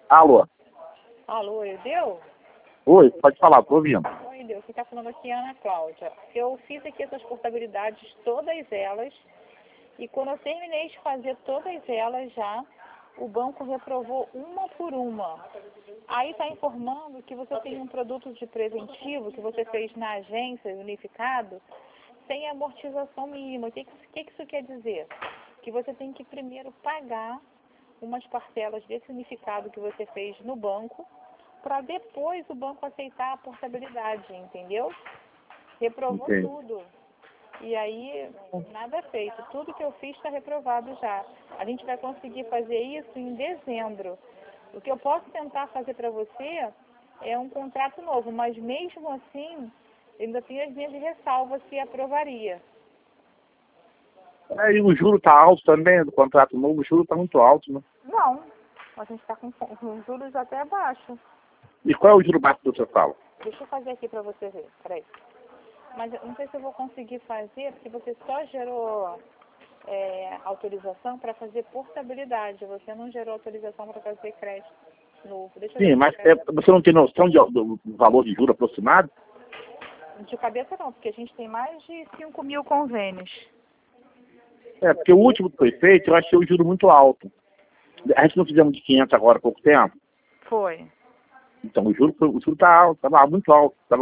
Alô? Alô, Eudeu? Oi, pode falar, tô ouvindo. Oi, Eudeu. Quem está falando aqui é a Ana Cláudia. Eu fiz aqui essas portabilidades, todas elas, e quando eu terminei de fazer todas elas já, o banco reprovou uma por uma. Aí está informando que você tem um produto de preventivo que você fez na agência unificado sem amortização mínima. O que isso quer dizer? Que você tem que primeiro pagar umas parcelas desse unificado que você fez no banco, para depois o banco aceitar a portabilidade, entendeu? Reprovou Entendi. tudo. E aí, nada é feito. Tudo que eu fiz está reprovado já. A gente vai conseguir fazer isso em dezembro. O que eu posso tentar fazer para você é um contrato novo, mas mesmo assim, eu ainda tenho as minhas ressalvas se aprovaria. E o juro tá alto também, do contrato novo, o juro tá muito alto, né? Não, a gente está com juros até baixo. E qual é o juro baixo do seu fala? Deixa eu fazer aqui para você ver, peraí. Mas eu não sei se eu vou conseguir fazer, porque você só gerou autorização para fazer portabilidade. Você não gerou autorização para fazer crédito novo. Deixa eu ver Sim, mas aqui. você não tem noção do valor de juro aproximado? De cabeça não, porque a gente tem mais de 5.000 convênios. Porque o último que foi feito, eu achei o juro muito alto. A gente não fizemos de 500 agora há pouco tempo. Foi. Então o juro tá alto, tava muito alto, tava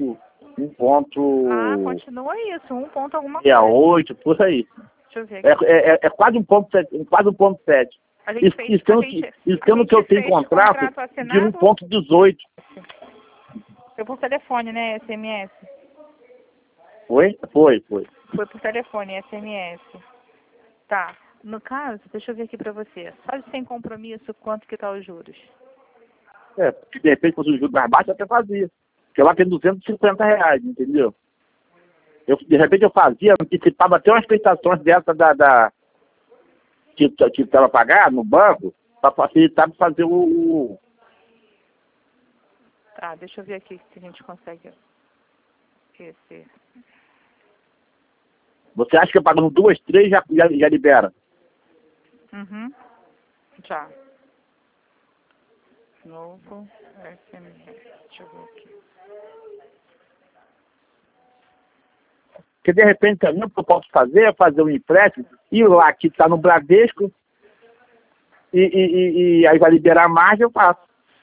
Ah, continua isso, um ponto alguma coisa. 1,68, por aí. Deixa eu ver É, aqui. é quase 1,7, quase 1,7. A gente fez, Isso tendo que eu tenho contrato de assinado. 1,18. Foi por telefone, né, SMS? Foi? Foi. Foi por telefone, SMS. Tá. No caso, deixa eu ver aqui pra você. Só de sem compromisso, quanto que tá os juros? Porque de repente fosse o juro mais baixo, eu até fazia. Porque lá tem R$ 250, entendeu? De repente eu fazia, antecipava até umas prestações dessa que estava pagado no banco, para facilitar para fazer o. Tá, deixa eu ver aqui se a gente consegue esse. Você acha que eu pagando 2, 3 já libera? Uhum. Já. Novo SMS. Deixa eu ver aqui. Porque de repente também o que eu posso fazer é fazer um empréstimo, ir lá que está no Bradesco, e aí vai liberar a margem, eu faço.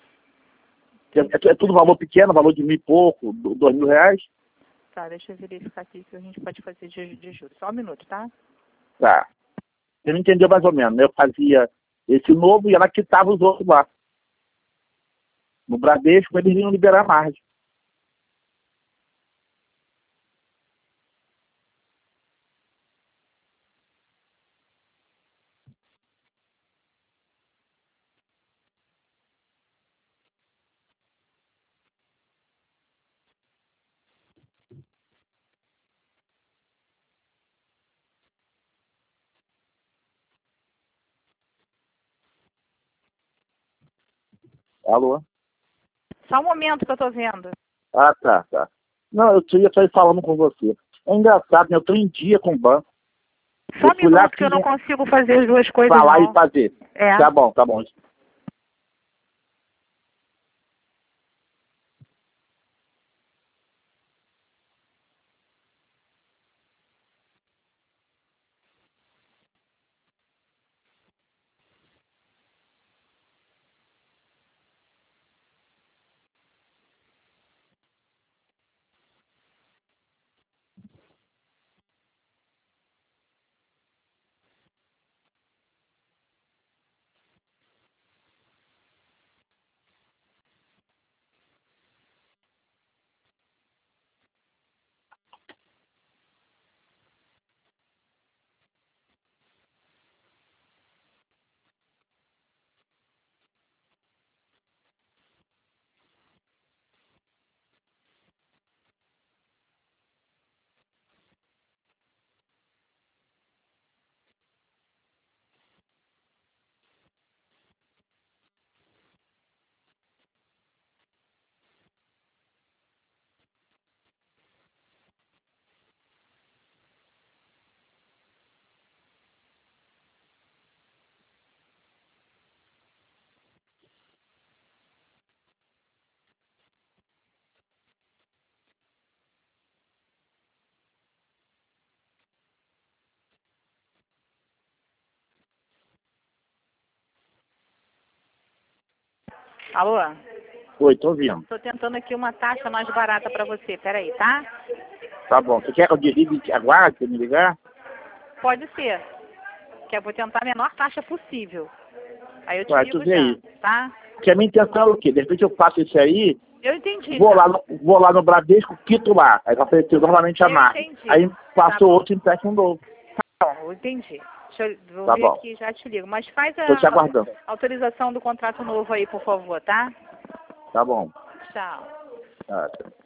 É tudo valor pequeno, valor de 1.000 e pouco, R$ 2.000. Tá, deixa eu verificar aqui que a gente pode fazer de juros. Só um minuto, tá? Tá. Você não entendeu mais ou menos, né? Eu fazia esse novo e ela quitava os outros lá. No Bradesco, eles iam liberar a margem. Alô? Só um momento que eu tô vendo. Ah, tá. Não, eu ia sair falando com você. É engraçado, né? Eu estou em dia com o banco. Só Eu um fui lá, minuto que eu não consigo fazer as duas coisas, falar e não. fazer. É. Tá bom. Alô? Oi, tô ouvindo. Tô tentando aqui uma taxa mais barata para você. Peraí, tá? Tá bom. Você quer que eu desligue e aguarde você me ligar? Pode ser. Que eu vou tentar a menor taxa possível. Aí eu te Vai, ligo tu vê já, aí. tá? Porque a minha intenção é o quê? De repente eu faço isso aí, Eu entendi. vou tá? lá no Bradesco, quito lá. Aí vai oferecer novamente a Eu marca. entendi. Aí faço Tá bom. outro e empresto um novo. Bom, eu entendi. Vou Tá ver bom. aqui e já te ligo. Mas faz Tô te a aguardando. autorização do contrato novo aí, por favor, tá? Tá bom. Tchau. Tá.